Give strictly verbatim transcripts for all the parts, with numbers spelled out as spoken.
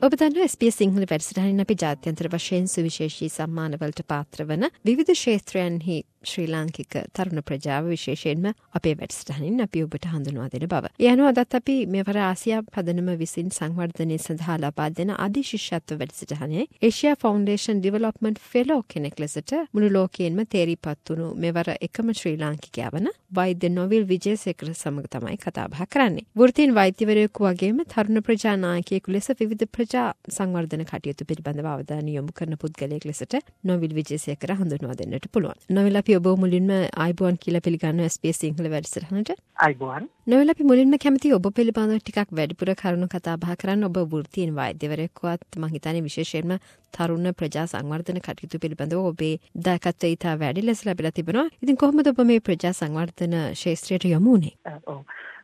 ඔබ දන්නවා S B S Sinhala වැඩසටහනින් අපි ජාත්‍යන්තර වශයෙන් සුවිශේෂී සම්මානවලට පාත්‍ර වන විවිධ ක්ෂේත්‍රයන්හි ශ්‍රී ලාංකික තරුණ ප්‍රජාව විශේෂයෙන්ම අපේ වැඩසටහනින් අපි ඔබට හඳුන්වා දෙන බව. ඒ අනුව අදත් අපි මෙවර ආසියා පදනම විසින් සංවර්ධනය සඳහා ලබා දෙන අධි ශිෂ්‍යත්ව වැඩසටහනේ ඒෂියා ෆවුන්ඩේෂන් ඩෙවලොප්මන්ට් ෆෙලෝ කෙනෙක් ලෙසට මුළු ලෝකයෙන්ම තේරීපත් වුණු මෙවර එකම ශ්‍රී ලාංකිකයා වන වෛද්‍ය නොවිල් විජේසේකර සමග තමයි කතා බහ කරන්නේ. වෘත්තීන් වෛද්‍යවරයෙකු වගේම තරුණ ප්‍රජා නායකයෙකු ලෙස විවිධ ප්‍රජා සංවර්ධන කටයුතු පිළිබඳව අවධානය යොමු කරන පුද්ගලයෙක් ලෙසට නොවිල් විජේසේකර හඳුන්වා දෙන්නට පුළුවන්. නොවිල් අපි ඔබ මුලින්ම ආයිබෝන් කියලා පිළිගන්න එස් බී එස් සිංහල වැඩසටහනට. ආයිබෝන්. නොවිල් අපි මුලින්ම කැමති ඔබ පිළිබඳව ටිකක් වැඩිපුර කරුණු කතා බහ කරන්න. ඔබ වෘත්තීන් වෛද්‍යවරයෙකුවත් මම හිතන්නේ විශේෂයෙන්ම තරුණ ප්‍රජා සංවර්ධන කටයුතු පිළිබඳව ඔබේ දායකත්වය ඉතා වැඩි ලෙස ලැබිලා තිබෙනවා. ඉතින් කොහොමද ඔබ මේ ප්‍රජා සංවර්ධන ක්ෂේත්‍රයට යොමු වුණේ? ඔව්.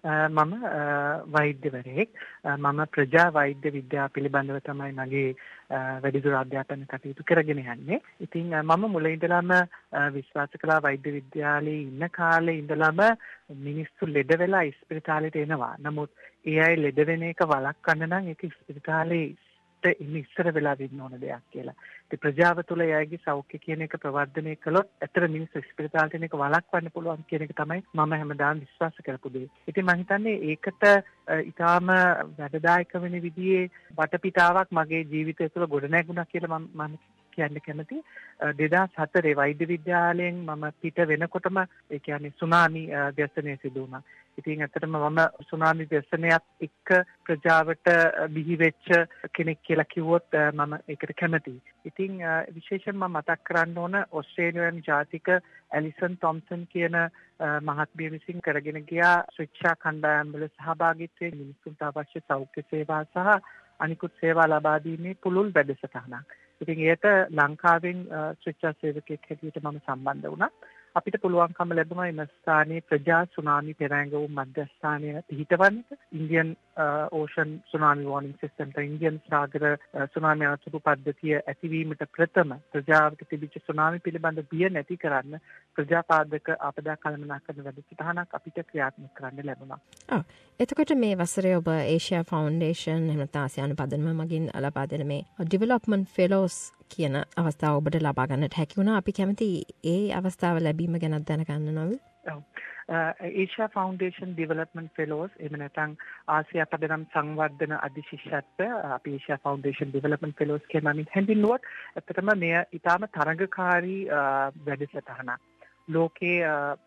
මම වෛද්‍යවරයෙක්. මම ප්‍රජා වෛද්‍ය විද්‍යාව පිළිබඳව තමයි මගේ වැඩිදුර අධ්‍යාපන කටයුතු කරගෙන යන්නේ. ඉතින් මම මුල ඉඳලම විශ්වාස කළා වෛද්‍ය විද්‍යාලයේ ඉන්න කාලේ ඉඳලම මිනිස්සු ලෙඩ වෙලා ඉස්පිරිතාලෙට එනවා. නමුත් ඒ අය ලෙඩ වෙන එක වළක්වන්න නම් ඒක ඉස්පිරිතාලේ ඉන්න ඉස්සර වෙලා දෙන්න ඕන දෙයක් කියලා. ඉතින් ප්‍රජාව තුළ එයාගේ සෞඛ්‍ය කියන එක ප්‍රවර්ධනය කළොත් ඇත්තට මිනිස්සු ඉස්පිරිතාලට එන එක වළක්වන්න පුළුවන් කියන එක තමයි මම හැමදාම විශ්වාස කරපු දේ. ඉතින් මම හිතන්නේ ඒකට ඊටාම වැඩදායක වෙන විදිහේ වටපිටාවක් මගේ ජීවිතය තුළ ගොඩනැගුණා කියලා මම මම කියන්න කැමති. දෙදාස් හතරේ වෛද්‍ය විද්‍යාලයෙන් මම පිට වෙනකොටම ඒ කියන්නේ සුනාමි ව්‍යසනය සිදු වුණා. ඉතින් ඇත්තටම මම සුනාමි ව්‍යසනයත් එක්ක ප්‍රජාවට බිහි වෙච්ච කෙනෙක් කියලා කිව්වොත් මම ඒකට කැමතියි. ඉතින් විශේෂයෙන්ම මතක් කරන්න ඕන ඕස්ට්‍රේලියානු ජාතික ඇලිසන් තොම්සන් කියන මහත්මිය විසින් කරගෙන ගියා ශික්ෂා කණ්ඩායම්වල සහභාගීත්වයෙන් මිනිසුන්ට අවශ්‍ය සෞඛ්‍ය සේවා සහ අනිකුත් සේවා ලබා දීමේ පුළුල් වැඩසටහනක්. ඉතින් ඒකට ලංකාවෙන් ශික්ෂා සේවකයෙක් හැටියට මම සම්බන්ධ වුණා. අපිට පුළුවන්කම ලැබුණා එම ස්ථානයේ ප්‍රජා සුනාමි පෙරැඟවුම් මධ්‍යස්ථානය පිහිටවන්නට. Indian Ocean tsunami warning system එක ඉන්දියන් සාගර සුනාමි අනතුරු පද්ධතිය ඇතිවීමට ප්‍රථම ප්‍රජාවට තිබිච්ච සුනාමි පිළිබඳ බිය නැති කරන්න ප්‍රජාපාදක ආපදා කළමනාකරන වැඩසටහනක් අපිට ක්‍රියාත්මක කරන්න ලැබුණා. ඔව්. එතකොට මේ වසරේ ඔබ ඒෂියා ෆවුන්ඩේෂන් එහෙම නැත්නම් ආසියානු පදනම මගින් ලබා දෙන මේ ඩෙවලොප්මන්ට් ෆෙලෝස් කියන අවස්ථාව ඔබට ලබා ගන්නට හැකි වුණා. අපි කැමති ඒ අවස්ථාව ලැබීම ගැන දැනගන්න නොවිල්. ඔව්. ඒෂියා ෆවුන්ඩේෂන් ඩෙවලොප්මන්ට් ෆෙලෝස් එහෙම නැත්නම් ආසියා පදනම් සංවර්ධන අධිශිෂ්‍යත්වය අපි ඒෂියා ෆවුන්ඩේෂන් ඩෙවලොප්මන්ට් ෆෙලෝස් කියන නමින් හැඳින්වුවොත් ඇත්තටම මෙය ඊටාම තරඟකාරී වැඩසටහනක්. ලෝකයේ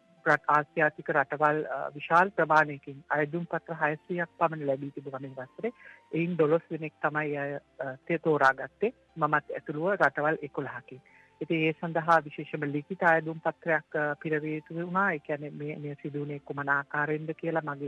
ආසියාතික රටවල් විශාල ප්‍රමාණයකින් අයදුම් පත්‍ර හයසීයක් පමණ ලැබී තිබුණා මේ වසරේ. එයින් දොළොස් දෙනෙක් තමයි අය තෝරාගත්තේ. මමත් ඇතුළුව රටවල් එකොළහකින්. ඉතින් ඒ සඳහා විශේෂම ලිඛිත අයදුම් පත්‍රයක් පිරවිය යුතු වුණා. ඒ කියන්නේ මේ මේ සිදුවුනේ කුමන ආකාරයෙන්ද කියලා මගේ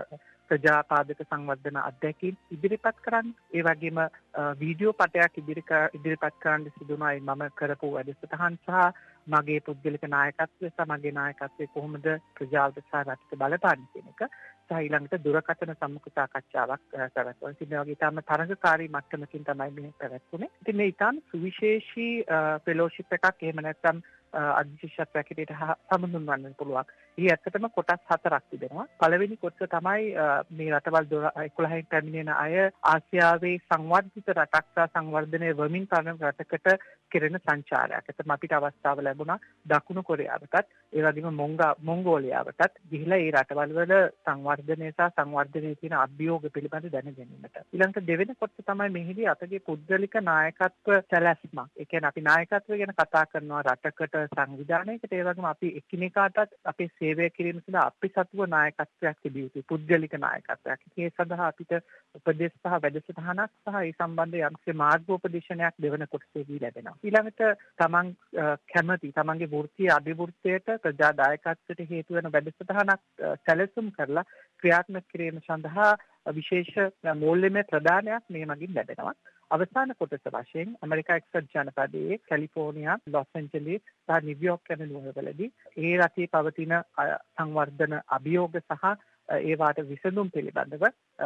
ප්‍රජාපාදක සංවර්ධන අධ්‍යක්ෂින් ඉදිරිපත් කරන්න. ඒ වගේම වීඩියෝ පටයක් ඉදිරිපත් කරන්න සිදුුණා. මම කරපු වැඩසටහන් සහ මගේ පුද්ගලික නායකත්වය සහ මගේ නායකත්වය කොහොමද ප්‍රජාවට සහ රටට බලපාන්නේ කියන එක සහ ඊළඟට දුරකථන සම්මුඛ සාකච්ඡාවක් කරනවා. ඉතින් මේ වගේ තාම තරඟකාරී මට්ටමකින් තමයි මේ පැවැත්වුනේ. ඉතින් මේ ඊටාම සුවිශේෂී ෆෙලෝෂිප් එකක් එහෙම නැත්නම් අධිශිෂ්‍යත්වයක් හැටියට සමුදුන් වන්න පුළුවන්. ඊ ඇත්තටම කොටස් හතරක් තිබෙනවා. පළවෙනි කොටස තමයි මේ රටවල් එකොළහෙන් පැමිණෙන අය ආසියාවේ සංවර්ධිත රටක් සහ සංවර්ධනය වමින් කරන රටකට කෙරෙන සංචාරයක්. එතම අපිට අවස්ථාව ලැබුණා දකුණු කොරියාවටත් ඒ වගේම මොංගා මොංගෝලියාවටත් ගිහිලා ඒ රටවල් වල සංවර්ධනය සහ සංවර්ධනයේ තියෙන අභියෝග පිළිබඳ දැන ගැනීමට. ඊළඟට දෙවෙනි කොටස තමයි මෙහිදී අපගේ පුද්ගලික නායකත්ව සැලැස්මක්. ඒ කියන්නේ අපි නායකත්වය ගැන කතා කරනවා රටකට සංවිධානයකට ඒ වගේම අපි එකිනෙකාටත් අපේ සේවය කිරීම සඳහා අපි සතුව නායකත්වයක් තිබිය යුතුයි. පුද්ගලික නායකත්වයක්. ඒ සඳහා අපිට උපදෙස් සහ වැඩසටහනක් සහ ඒ සම්බන්ධ යම්කිසි මාර්ගෝපදේශනයක් දෙවන කොටසේදී ලැබෙනවා. ඊළඟට තමන් කැමති තමන්ගේ වෘත්තීය අභිවෘද්ධියට ප්‍රජා දායකත්වයට හේතු වෙන වැඩසටහනක් සැලසුම් කරලා ක්‍රියාත්මක කිරීම සඳහා විශේෂ මූල්‍යමය ප්‍රදානයක් මේ මගින් ලැබෙනවා. අවසාන කොටස වශයෙන් ඇමරිකා එක්සත් ජනපදයේ කැලිෆෝනියා, ලොස් ඇන්ජලිස් සහ නිව්යෝර්ක් යන නුවරවලදී ඒ රටේ පවතින සංවර්ධන අභියෝග සහ ඒවාට විසඳුම් පිළිබඳව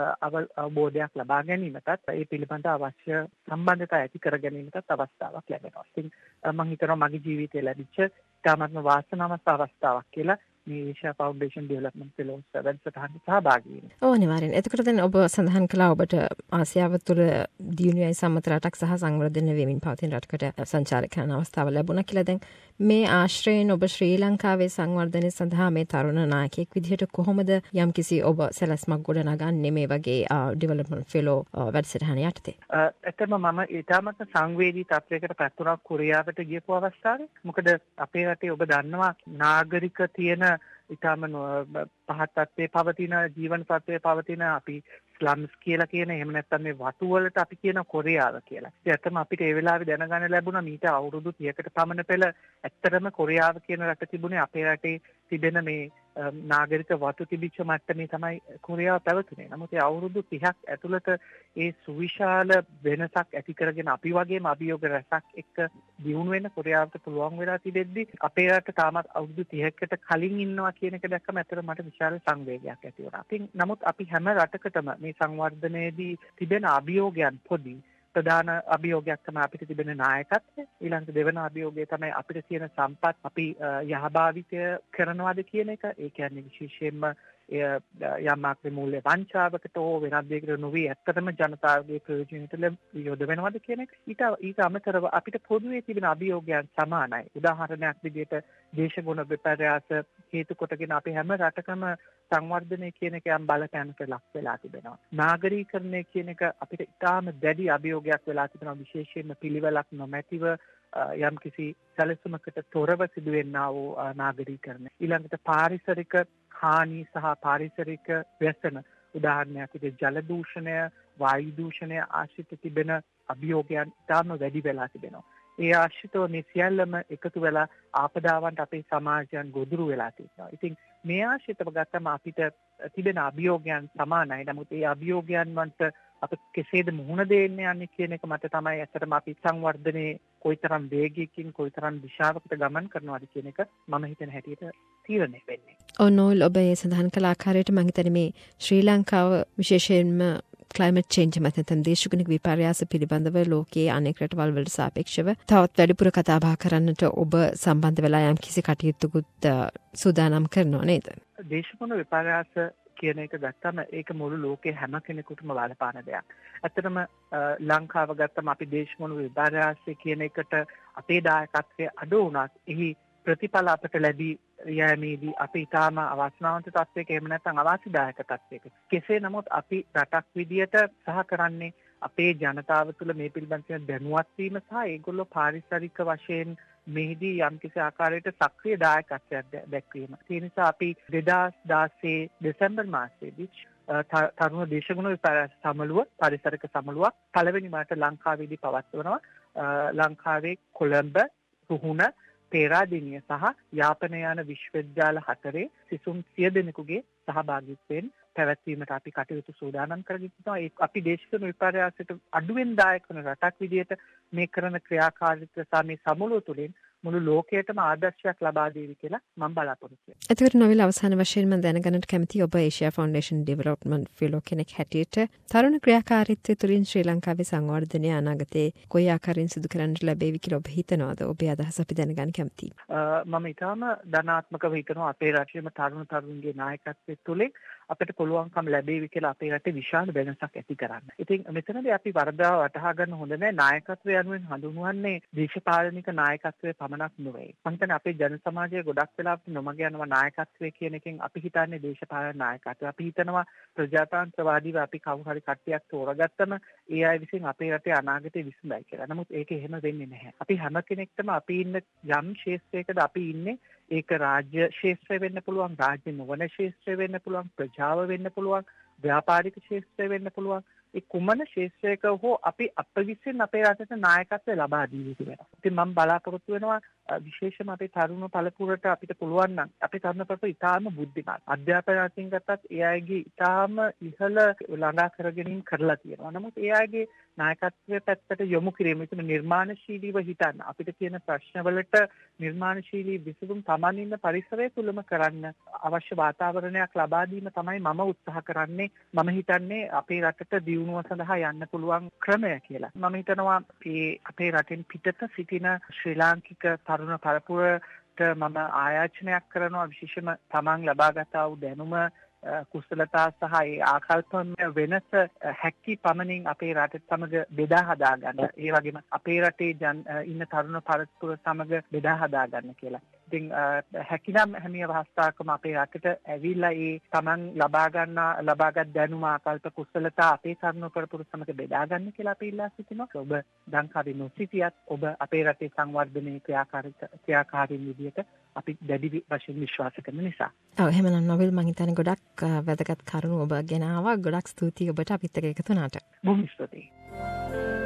අවබෝධයක් ලබා ගැනීමටත් ඒ පිළිබඳ අවශ්‍ය සම්බන්ධතා ඇති කර ගැනීමටත් අවස්ථාවක් ලැබෙනවා. ඉතින් මම හිතනවා මගේ ජීවිතේ ලැබිච්ච ඉතාමත්ම වාසනාවන්ත අවස්ථාවක් කියලා මේ ඒෂියා ෆවුන්ඩේෂන් ඩෙවලොප්මන්ට් ෆෙලෝස් වැඩසටහනට සහභාගී වෙන්නේ. ඔව් නිවාරෙන්. එතකොට දැන් ඔබ සඳහන් කළා ඔබට ආසියාව තුළ දියුණුවයි සම්මත රටක් සහ සංවර්ධනය වෙමින් පවතින රටකට සංචාරක කරන අවස්ථාව ලැබුණා කියලා. දැන් මේ ආශ්‍රයෙන් ඔබ ශ්‍රී ලංකාවේ සංවර්ධනය සඳහා මේ තරුණ නායකයෙක් විදිහට කොහොමද යම්කිසි ඔබ සැලැස්මක් ගොඩනගන්නේ මේ වගේ ඩෙවලොප්මන්ට් ෆෙලෝ වැඩසටහන යටතේ? ඇත්තටම මම ඊටමත් සංවේදී තත්වයකට පත් වුණා කොරියාවට ගියපු අවස්ථාවේ. මොකද අපේ රටේ ඔබ දන්නවා නාගරික තියෙන ඊටම පහත් තත්ත්වයේ පවතින ජීවන තත්ත්වයේ පවතින අපි ස්ලම්ස් කියලා කියන එහෙම නැත්නම් මේ වතු වලට අපි කියන කොරියාව කියලා. ඉතින් ඇත්තම අපිට ඒ වෙලාවේ දැනගන්න ලැබුණා මීට අවුරුදු තිහකට පමණ පෙර ඇත්තටම කොරියාව කියන රට තිබුණේ අපේ රටේ තිබෙන මේ නාගරික වතු තිබිච්ච මට්ටමේ තමයි කොරියාව පැවතුනේ. නමුත් ඒ අවුරුදු තිහක් ඇතුළත ඒ සුවිශාල වෙනසක් ඇති කරගෙන අපි වගේම අභියෝග රැසක් එක්ක දියුණු වෙන්න කොරියාවට පුළුවන් වෙලා තිබෙද්දි අපේ රට තාමත් අවුරුදු තිහකට කලින් ඉන්නවා කියන එක දැක්කම ඇත්තට මට විශාල සංවේගයක් ඇති වුණා. ඉතින් නමුත් අපි හැම රටකටම මේ සංවර්ධනයේදී තිබෙන අභියෝගයන් පොදි ප්‍රධාන අභියෝගයක් තමයි අපිට තිබෙන නායකත්වය. ඊළඟ දෙවන අභියෝගය තමයි අපිට තියෙන සම්පත් අපි යහභාවිතය කරනවාද කියන එක. ඒ කියන්නේ විශේෂයෙන්ම යම් ආකාරයේ මූල්‍ය වංචාවකට හෝ වෙනත් දෙයකට නොවි ඇත්තටම ජනතාවගේ ප්‍රයෝජනයට යොදවනවාද කියන එක. ඊට ඊට අමතරව අපිට පොදුවේ තිබෙන අභියෝගයන් සමානයි. උදාහරණයක් විදිහට දේශගුණ විපර්යාස හේතු කොටගෙන අපි හැම රටකම සංවර්ධනය කියන එක යම් බලපෑමකට ලක් වෙලා තිබෙනවා. නාගරීකරණය කියන එක අපිට ඉතාම දැඩි අභියෝගයක් වෙලා තිබෙනවා. විශේෂයෙන්ම පිළිවෙලක් නොමැතිව යම් කිසි සැලසුමකට තොරව සිදුවෙන්නා වූ නාගරීකරණය. ඊළඟට පාරිසරික හානි සහ පාරිසරික ව්‍යසන උදාහරණයක් විදිහට ජල දූෂණය, වායු දූෂණය ආශ්‍රිත තිබෙන අභියෝගයන් ඉතාම වැඩි වෙලා තිබෙනවා. ඒ ආශ්‍රිතව මේ සියල්ලම එකතු වෙලා ආපදාවන්ට අපේ සමාජයන් ගොදුරු වෙලා තියෙනවා. ඉතින් මේ ආශ්‍රිතව ගත්තම අපිට තිබෙන අභියෝගයන් සමානයි. නමුත් ඒ අභියෝගයන් වලට අප කෙසේද මුහුණ දෙන්න යන්නේ කියන එක මත තමයි ඇත්තටම අපි සංවර්ධනයේ කොයිතරම් වේගයකින් කොයිතරම් දිශාවකට ගමන් කරනවද කියන එක මම හිතන හැටියට තීරණය වෙන්නේ. ඔනෝල් ඔබ ඒ සඳහන් කළ ආකාරයට මම හිතන්නේ මේ ශ්‍රී ලංකාව විශේෂයෙන්ම ක්ලයිමේට් චේන්ජ් මත නැත්නම් දේශගුණික විපර්යාස පිළිබඳව ලෝකයේ අනෙක් රටවල් වලට සාපේක්ෂව තවත් වැඩිපුර කතා බහ කරන්නට ඔබ සම්බන්ධ වෙලා යම් කිසි කටයුත්තකුත් සූදානම් කරනවා නේද? දේශගුණ විපර්යාස කියන එක ගත්තම ඒක මුළු ලෝකේ හැම කෙනෙකුටම බලපාන දෙයක්. ඇත්තටම ලංකාව ගත්තම අපි දේශගුණ විපර්යාසය කියන එකට අපේ දායකත්වය අඩු වුණත් එහි ප්‍රතිඵල අපට ලැබී යෑමේදී අපි ඊටාම අවාසනාවන්ත තත්ත්වයක එහෙම නැත්නම් අවාසිදායක තත්ත්වයක. කෙසේ නමුත් අපි රටක් විදියට සහ කරන්නේ අපේ ජනතාව තුළ මේ පිළිබඳව දැනුවත් වීම සහ ඒගොල්ලෝ පාරිසරික වශයෙන් මෙහිදී යම්කිසි ආකාරයකට සක්‍රීය දායකත්වයක් දැක්වීම. ඒ නිසා අපි දෙදාස් දාසය දෙසැම්බර් මාසයේදී තරුණ දේශගුණ විපර්යාස සමළුව පාරිසරික සමළුවක් පළවෙනි මාට ලංකාවේදී පවත්වනවා. ලංකාවේ කොළඹ, රුහුණ, පේරාදෙණිය සහ යාපනය යන විශ්වවිද්‍යාල හතරේ සිසුන් සිය දෙනෙකුගේ සහභාගීත්වයෙන් පැවැත්වීමට අපි කටයුතු සූදානම් කරගෙන ඉන්නවා. ඒ අපි දේශගුණ විපර්යාසයට අඩුවෙන් දායක වන රටක් විදිහට මේ කරන ක්‍රියාකාරීත්වය සහ මේ සමුළුව තුළින් මුළු ලෝකයටම ආදර්ශයක් ලබා දෙවි කියලා මම බලාපොරොත්තු වෙනවා. එතකොට නොවිල අවසාන වශයෙන් මම දැනගන්නට කැමතියි ඔබ ඒෂියා ෆවුන්ඩේෂන් ඩෙවලොප්මන්ට් ෆෙලෝ කෙනෙක් හැටියට තරුණ ක්‍රියාකාරීත්වය තුළින් ශ්‍රී ලංකාවේ සංවර්ධනය අනාගතයේ කොයි ආකාරයෙන් සිදු කරන්නට ලැබෙවි කියලා ඔබ හිතනවාද? ඔබේ අදහස අපි දැනගන්න කැමතියි. මම ඊටාම ධනාත්මකව හිතනවා අපේ රටේම තරුණ තරුණියගේ නායකත්වය තුළින් අපිට පුළුවන්කම ලැබෙවි කියලා අපේ රටේ විශාල වෙනසක් ඇති කරන්න. ඉතින් මෙතනදී අපි වරදවා වටහා ගන්න හොඳ නැහැ. නායකත්වය යනුවෙන් හඳුන්වන්නේ දේශපාලනික නායකත්වය පමණක් නෙවෙයි. මම හිතන්නේ අපේ ජන සමාජයේ ගොඩක් වෙලාවට නොමග යනවා නායකත්වය කියන එකෙන් අපි හිතන්නේ දේශපාලන නායකත්වය. අපි හිතනවා ප්‍රජාතන්ත්‍රවාදීව අපි කවුරු හරි කට්ටියක් තෝරගත්තම ඒ අය විසින් අපේ රටේ අනාගතය විසඳයි කියලා. නමුත් ඒක එහෙම වෙන්නේ නැහැ. අපි හැම කෙනෙක්ටම අපි ඉන්න යම් ක්ෂේත්‍රයකද අපි ඉන්නේ ඒක රාජ්‍ය ක්ෂේත්‍රය වෙන්න පුළුවන්, රාජ්‍ය නොවන ක්ෂේත්‍රය වෙන්න පුළුවන්, ප්‍රජාව වෙන්න පුළුවන්, ව්‍යාපාරික ක්ෂේත්‍රය වෙන්න පුළුවන්. ඒ කුමන ක්ෂේත්‍රයක හෝ අපි අප විසින් අපේ රටට නායකත්වය ලබා දී යුතු වෙනවා. ඉතින් මම බලාපොරොත්තු වෙනවා විශේෂම අපේ තරුණ පළපුරට අපිට පුළුවන් නම් අපේ තරුණ පළපුර ඉතාම බුද්ධිමත්. අධ්‍යාපනයෙන් ගත්තත් ඒ අයගේ ඉතාම ඉහළ ළඟා කරගෙන කරලා තියෙනවා. නමුත් ඒ අයගේ නායකත්වයේ පැත්තට යොමු කිරීම විතර නිර්මාණශීලීව හිතන්න අපිට තියෙන ප්‍රශ්නවලට නිර්මාණශීලී විසඳුම් Taman ඉන්න පරිසරය තුලම කරන්න අවශ්‍ය වාතාවරණයක් ලබා දීම තමයි මම උත්සාහ කරන්නේ. මම හිතන්නේ අපේ රටට දියුණුව සඳහා යන්න පුළුවන් ක්‍රමය කියලා. මම හිතනවා මේ අපේ රටෙන් පිටත සිටින ශ්‍රී ලාංකික තරුණ පරපුරට ඔබට මම ආයාචනයක් කරනවා විශේෂම තමන් ලබාගතා වූ දැනුම කුසලතා සහ ඒ ආකල්පමය වෙනස හැකි පමණින් අපේ රටත් සමග බෙදා හදා ගන්න. ඒ වගේම අපේ රටේ ඉන්න තරුණ පරපුර සමග බෙදා හදා ගන්න කියලා. ඉතින් හැකිනම් හැම අවස්ථාවකම අපේ රටට ඇවිල්ලා ඒ තමන් ලබා ගන්නා ලබාගත් දැනුම ආකල්ප කුසලතා අපේ තරුණ පරපුර සමග බෙදා ගන්න කියලා අපි ඉල්ලා සිටිනවා. ඔබ ලංකාවේ නොසිටියත් ඔබ අපේ රටේ සංවර්ධනයේ ක්‍රියාකාරීන් විදියට අපි දැඩි වශයෙන් විශ්වාස කරන නිසා. ඔව් එහෙමනම් නොවෙල් මං හිතන්නේ ගොඩක් වැදගත් කරුණු ඔබ ගෙන ආවා. ගොඩක් ස්තුතියි ඔබට අපිත් එක්ක එකතු වුණාට. බොහොම ස්තුතියි.